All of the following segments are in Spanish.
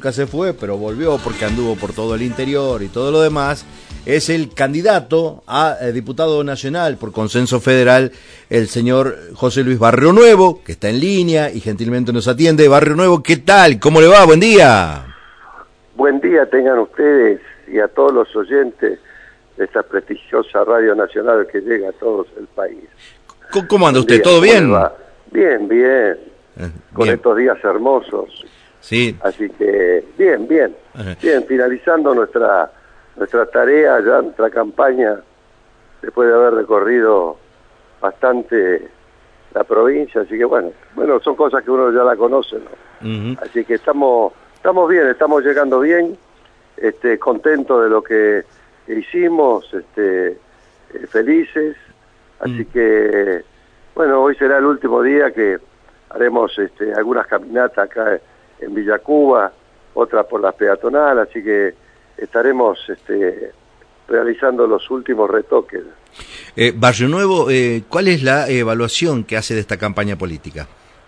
nunca se fue, pero volvió porque anduvo por todo el interior y todo lo demás, es el candidato a diputado nacional por consenso federal, el señor José Luis Barrio Nuevo, que está en línea y gentilmente nos atiende. Barrio Nuevo, ¿qué tal? ¿Cómo le va? Buen día. Buen día tengan ustedes y a todos los oyentes de esta prestigiosa Radio Nacional que llega a todo el país. ¿Cómo anda usted? ¿Todo bien? Bien, bien. Con Bien. estos días hermosos. Sí. Así que, bien. Bien, finalizando nuestra tarea, ya nuestra campaña, después de haber recorrido bastante la provincia, así que bueno, son cosas que uno ya la conoce, ¿no? Así que estamos bien, estamos llegando bien, contentos de lo que hicimos, felices, así que bueno, hoy será el último día que haremos algunas caminatas acá en Villa Cuba, otras por las peatonales, así que estaremos realizando los últimos retoques. Barrio Nuevo, ¿cuál es la evaluación que hace de esta campaña política?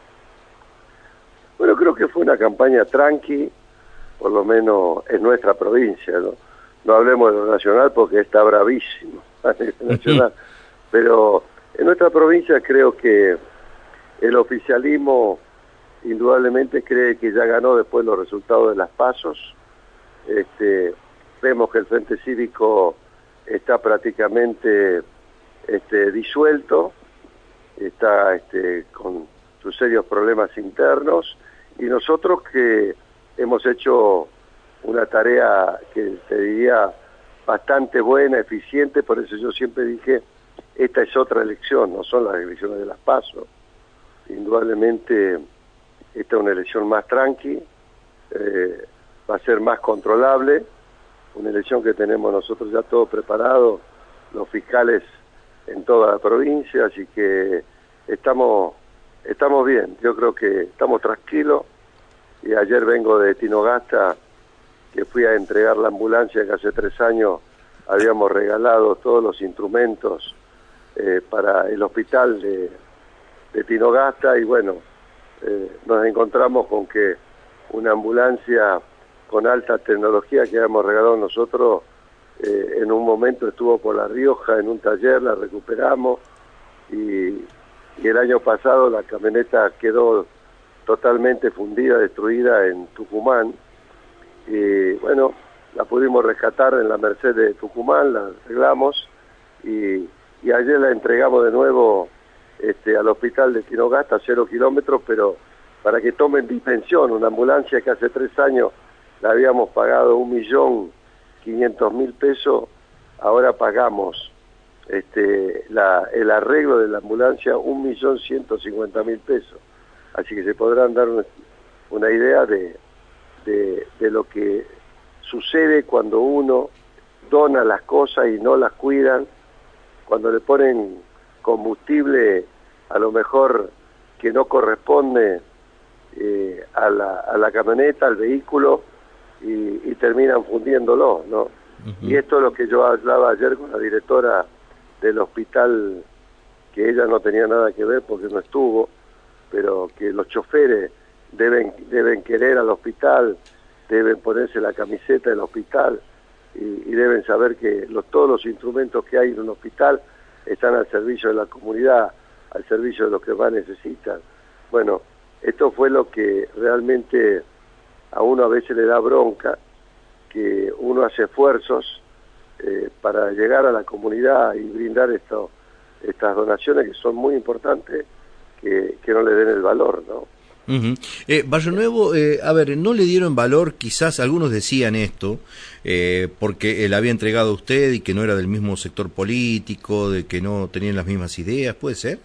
Bueno, creo que fue una campaña tranqui, por lo menos en nuestra provincia, ¿no? No hablemos de lo nacional porque está bravísimo a nivel nacional, pero en nuestra provincia creo que el oficialismo indudablemente cree que ya ganó después los resultados de las PASOs. Vemos que el Frente Cívico está prácticamente disuelto, está con sus serios problemas internos, y nosotros que hemos hecho una tarea que te diría bastante buena, eficiente, por eso yo siempre dije, esta es otra elección, no son las elecciones de las PASO. Indudablemente esta es una elección más tranqui, va a ser más controlable, una elección que tenemos nosotros ya todo preparado, los fiscales en toda la provincia, así que estamos bien, yo creo que estamos tranquilos, y ayer vengo de Tinogasta, que fui a entregar la ambulancia que hace 3 años habíamos regalado todos los instrumentos para el hospital de Tinogasta, y bueno, nos encontramos con que una ambulancia con alta tecnología que habíamos regalado nosotros, en un momento estuvo por La Rioja en un taller, la recuperamos, y el año pasado la camioneta quedó totalmente fundida, destruida en Tucumán, y bueno, la pudimos rescatar en la Merced de Tucumán, la arreglamos, y ayer la entregamos de nuevo al hospital de Tinogasta, 0 kilómetros, pero para que tomen dimensión, una ambulancia que hace 3 años la habíamos pagado 1.500.000 pesos, ahora pagamos el arreglo de la ambulancia 1.150.000 pesos. Así que se podrán dar una idea de lo que sucede cuando uno dona las cosas y no las cuidan, cuando le ponen combustible a lo mejor que no corresponde a la camioneta, al vehículo, y terminan fundiéndolo, ¿no? Y esto es lo que yo hablaba ayer con la directora del hospital, que ella no tenía nada que ver porque no estuvo, pero que los choferes deben querer al hospital, deben ponerse la camiseta del hospital, y deben saber que todos los instrumentos que hay en un hospital están al servicio de la comunidad, al servicio de los que más necesitan. Bueno, esto fue lo que realmente a uno a veces le da bronca, que uno hace esfuerzos para llegar a la comunidad y brindar estas donaciones que son muy importantes, que no le den el valor, ¿no? Barrio Nuevo, a ver, ¿no le dieron valor? Quizás algunos decían esto, porque él había entregado a usted y que no era del mismo sector político, de que no tenían las mismas ideas, ¿puede ser?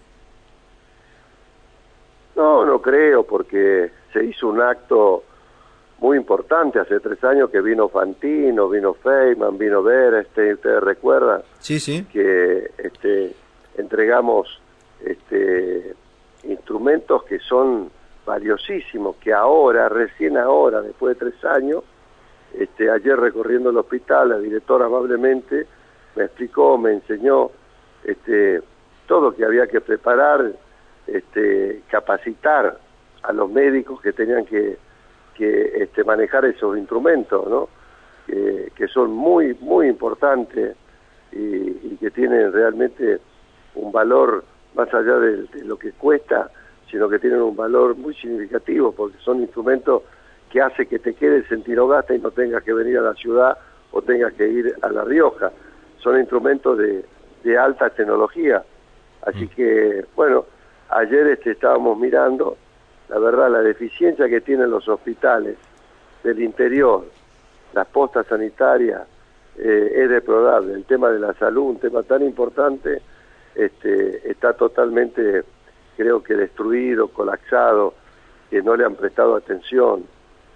No creo, porque se hizo un acto muy importante hace 3 años que vino Fantino, vino Feynman, vino Vera, ustedes recuerdan, Sí. que entregamos instrumentos que son valiosísimos, que ahora, recién ahora, después de 3 años, ayer recorriendo el hospital, la directora amablemente me explicó, me enseñó todo lo que había que preparar, capacitar a los médicos que tenían que manejar esos instrumentos, ¿no? Que son muy, muy importantes y que tienen realmente un valor más allá de lo que cuesta, sino que tienen un valor muy significativo, porque son instrumentos que hace que te quedes en Tinogasta y no tengas que venir a la ciudad o tengas que ir a La Rioja. Son instrumentos de alta tecnología. Así que, bueno, ayer estábamos mirando, la verdad, la deficiencia que tienen los hospitales del interior, las postas sanitarias, es deplorable. El tema de la salud, un tema tan importante, está totalmente, creo que destruido, colapsado, que no le han prestado atención.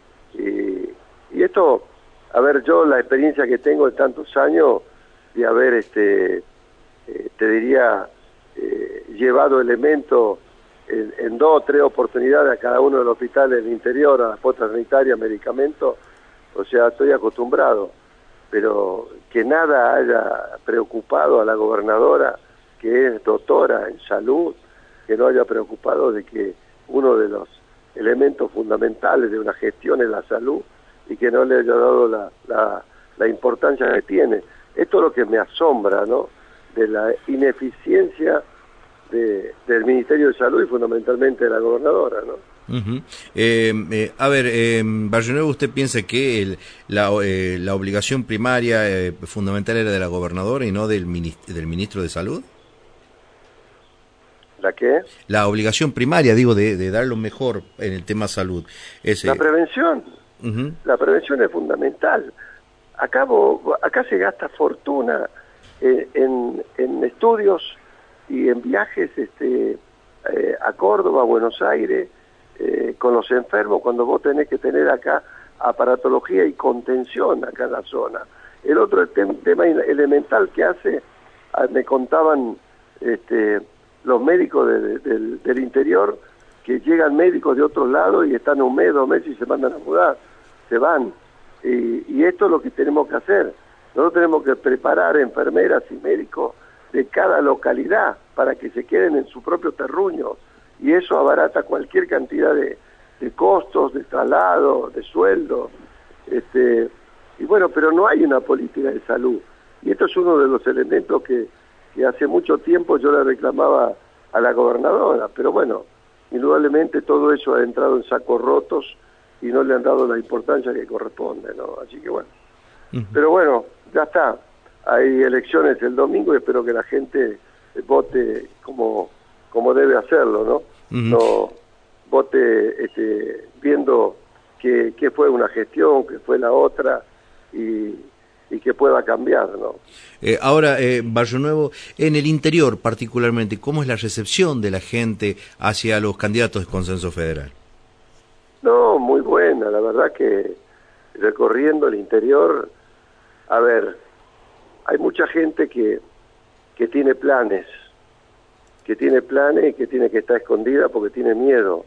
Y esto, a ver, yo la experiencia que tengo de tantos años de haber, te diría, llevado elementos en 2 o 3 oportunidades a cada uno de los hospitales del interior, a las postas sanitarias, medicamentos, o sea, estoy acostumbrado, pero que nada haya preocupado a la gobernadora, que es doctora en salud, que no haya preocupado de que uno de los elementos fundamentales de una gestión es la salud y que no le haya dado la importancia que tiene. Esto es lo que me asombra, ¿no?, de la ineficiencia del Ministerio de Salud y fundamentalmente de la gobernadora, ¿no? A ver, Barrio Nuevo, ¿usted piensa que la obligación primaria fundamental era de la gobernadora y no del ministro de Salud? ¿La qué? La obligación primaria, digo, de dar lo mejor en el tema salud. La prevención. La prevención es fundamental. Acá se gasta fortuna en estudios y en viajes a Córdoba, a Buenos Aires, con los enfermos, cuando vos tenés que tener acá aparatología y contención acá en la zona. El otro tema elemental que hace, me contaban los médicos del interior, que llegan médicos de otros lados y están 1 mes, 2 meses y se mandan a mudar, se van. Y esto es lo que tenemos que hacer. Nosotros tenemos que preparar enfermeras y médicos de cada localidad para que se queden en su propio terruño, y eso abarata cualquier cantidad de costos, de traslado, de sueldo. Y bueno, pero no hay una política de salud, y esto es uno de los elementos que hace mucho tiempo yo le reclamaba a la gobernadora, pero bueno, indudablemente todo eso ha entrado en sacos rotos y no le han dado la importancia que corresponde, ¿no? Así que bueno. Pero bueno, ya está. Hay elecciones el domingo y espero que la gente vote como debe hacerlo, ¿no? No vote viendo que fue una gestión, que fue la otra y que pueda cambiar, ¿no? Ahora, Barrio Nuevo, en el interior particularmente, ¿cómo es la recepción de la gente hacia los candidatos de Consenso Federal? No, muy buena, la verdad que recorriendo el interior, a ver, hay mucha gente que tiene planes, y que tiene que estar escondida porque tiene miedo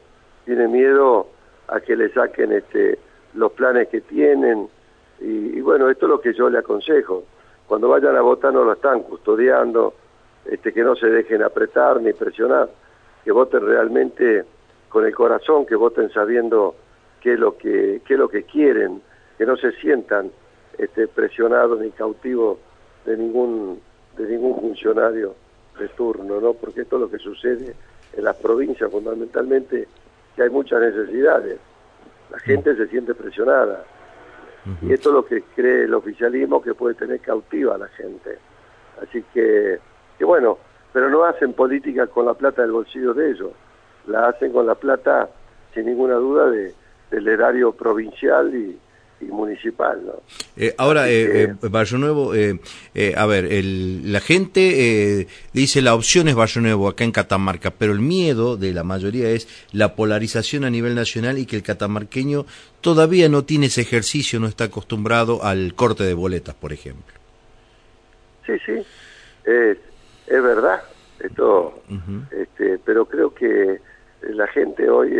a que le saquen los planes que tienen, y bueno, esto es lo que yo le aconsejo. Cuando vayan a votar no lo están custodiando, que no se dejen apretar ni presionar, que voten realmente con el corazón, que voten sabiendo qué es lo que quieren, que no se sientan presionados ni cautivos de ningún funcionario de turno, ¿no? Porque esto es lo que sucede en las provincias fundamentalmente, que hay muchas necesidades, la gente se siente presionada, y esto es lo que cree el oficialismo, que puede tener cautiva a la gente. Así que bueno, pero no hacen política con la plata del bolsillo de ellos, la hacen con la plata, sin ninguna duda, del erario provincial y municipal, ¿no? Ahora, Barrio Nuevo, a ver, la gente dice la opción es Barrio Nuevo acá en Catamarca, pero el miedo de la mayoría es la polarización a nivel nacional y que el catamarqueño todavía no tiene ese ejercicio, no está acostumbrado al corte de boletas, por ejemplo. Sí, es verdad, esto, pero creo que la gente hoy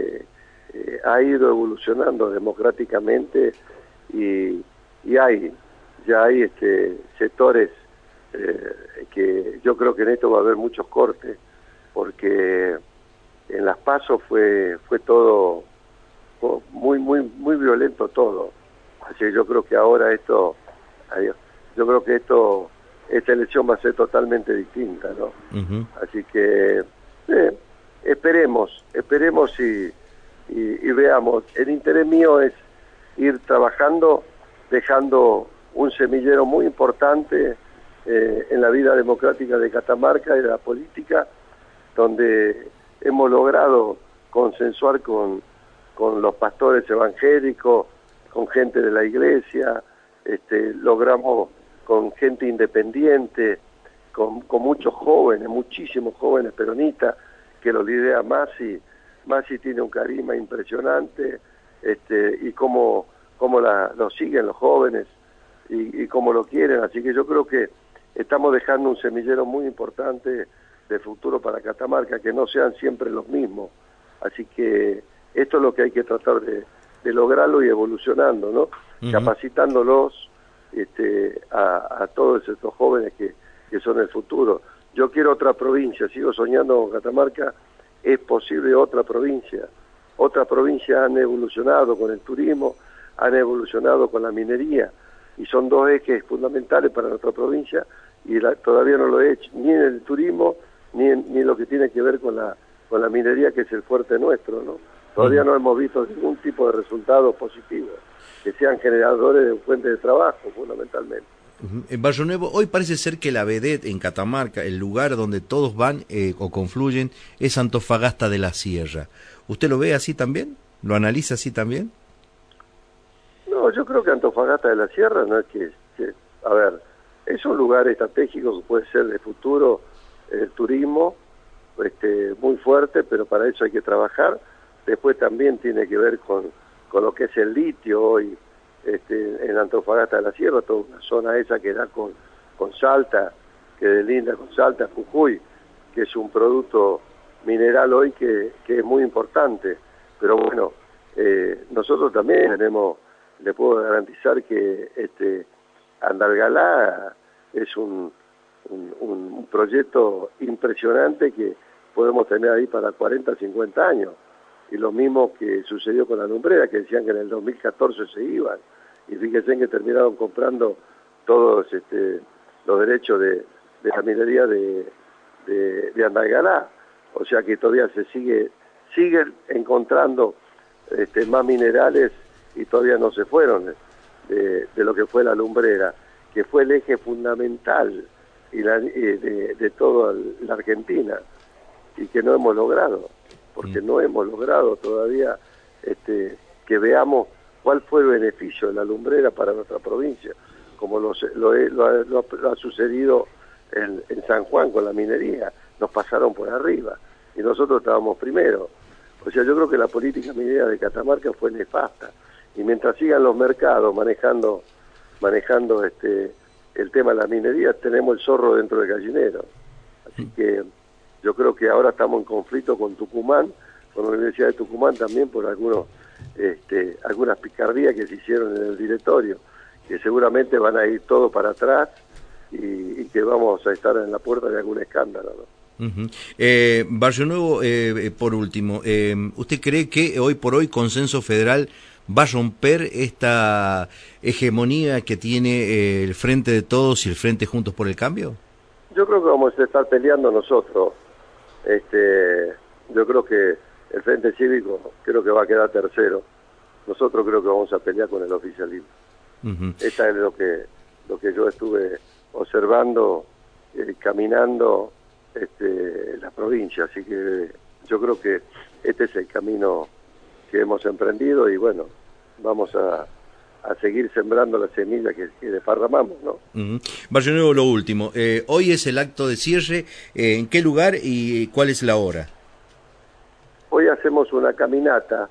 ha ido evolucionando democráticamente y ya hay sectores que yo creo que en esto va a haber muchos cortes, porque en las PASO fue todo muy violento todo. Así que yo creo que ahora esta elección va a ser totalmente distinta, ¿no? Así que esperemos y veamos. El interés mío es ir trabajando, dejando un semillero muy importante en la vida democrática de Catamarca y de la política, donde hemos logrado consensuar con los pastores evangélicos, con gente de la iglesia, logramos con gente independiente, con muchos jóvenes, muchísimos jóvenes peronistas, que lo lidera Masi. Masi tiene un carisma impresionante, y cómo lo siguen los jóvenes y cómo lo quieren. Así que yo creo que estamos dejando un semillero muy importante de futuro para Catamarca, que no sean siempre los mismos. Así que esto es lo que hay que tratar de lograrlo y evolucionando, ¿no? Capacitándolos a todos estos jóvenes que son el futuro. Yo quiero otra provincia, sigo soñando con Catamarca, es posible otra provincia. Otras provincias han evolucionado con el turismo, han evolucionado con la minería, y son dos ejes fundamentales para nuestra provincia, y todavía no lo he hecho, ni en el turismo, ni en lo que tiene que ver con la minería, que es el fuerte nuestro, ¿no? Todavía no hemos visto ningún tipo de resultados positivos, que sean generadores de fuentes de trabajo, fundamentalmente. En Barrio Nuevo, hoy parece ser que la vedette en Catamarca, el lugar donde todos van o confluyen, es Antofagasta de la Sierra. ¿Usted lo ve así también? ¿Lo analiza así también? No, yo creo que Antofagasta de la Sierra no es que a ver, es un lugar estratégico que puede ser de futuro el turismo, muy fuerte, pero para eso hay que trabajar. Después también tiene que ver con lo que es el litio hoy, en Antofagasta de la Sierra, toda una zona esa que da con Salta, que delinda con Salta, Jujuy, que es un producto mineral hoy que es muy importante. Pero bueno, nosotros también le puedo garantizar que Andalgalá es un proyecto impresionante que podemos tener ahí para 40, 50 años. Y lo mismo que sucedió con la Lumbrera, que decían que en el 2014 se iban, y fíjense que terminaron comprando todos los derechos de la minería de Andalgalá. O sea que todavía siguen encontrando más minerales, y todavía no se fueron de lo que fue la Lumbrera, que fue el eje fundamental de toda la Argentina, y que no hemos logrado, porque no hemos logrado todavía que veamos cuál fue el beneficio de la Lumbrera para nuestra provincia, como lo ha sucedido en San Juan con la minería. Nos pasaron por arriba y nosotros estábamos primero. O sea, yo creo que la política minera de Catamarca fue nefasta, y mientras sigan los mercados manejando el tema de la minería, tenemos el zorro dentro del gallinero. Así que yo creo que ahora estamos en conflicto con Tucumán, con la Universidad de Tucumán también, por algunas picardías que se hicieron en el directorio, que seguramente van a ir todo para atrás, y que vamos a estar en la puerta de algún escándalo, ¿no? Barrio Nuevo, por último, ¿usted cree que hoy por hoy Consenso Federal va a romper esta hegemonía que tiene el Frente de Todos y el Frente Juntos por el Cambio? Yo creo que vamos a estar peleando nosotros. Yo creo que el Frente Cívico creo que va a quedar tercero. Nosotros creo que vamos a pelear con el oficialismo. Esta es lo que yo estuve observando, caminando la provincia. Así que yo creo que este es el camino que hemos emprendido, y bueno, vamos a seguir sembrando la semilla que desparramamos, ¿no? Barrio Nuevo, lo último. Hoy es el acto de cierre. ¿En qué lugar y cuál es la hora? Hoy hacemos una caminata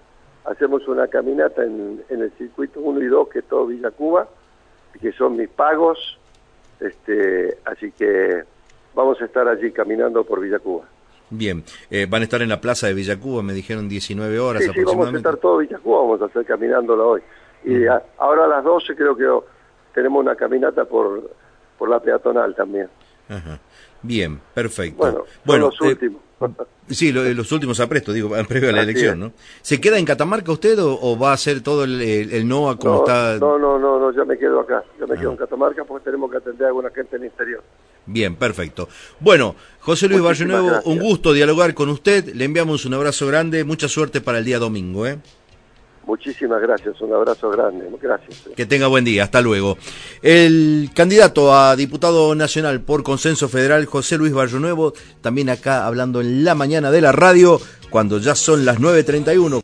en el circuito 1 y 2, que es todo Villa Cuba, que son mis pagos, así que vamos a estar allí caminando por Villa Cuba. Bien, van a estar en la plaza de Villa Cuba, me dijeron 19 horas sí, aproximadamente. Sí, vamos a estar todo Villa Cuba, vamos a estar caminándolo hoy. Y ahora a las 12 creo que tenemos una caminata por la peatonal también. Ajá. Bien, perfecto. Bueno, los últimos. Sí, los últimos aprestos, digo, previo a la Así elección, es. ¿no? ¿Se queda en Catamarca usted o va a hacer todo el NOA como está? No, ya me quedo acá. Yo me quedo en Catamarca porque tenemos que atender a alguna gente en el interior. Bien, perfecto. Bueno, José Luis Muchísimas Barrionuevo, gracias. un gusto dialogar con usted. Le enviamos un abrazo grande, mucha suerte para el día domingo, ¿eh? Muchísimas gracias, un abrazo grande. Gracias. Que tenga buen día, hasta luego. El candidato a diputado nacional por consenso federal, José Luis Barrionuevo, también acá hablando en la mañana de la radio, cuando ya son las 9:31.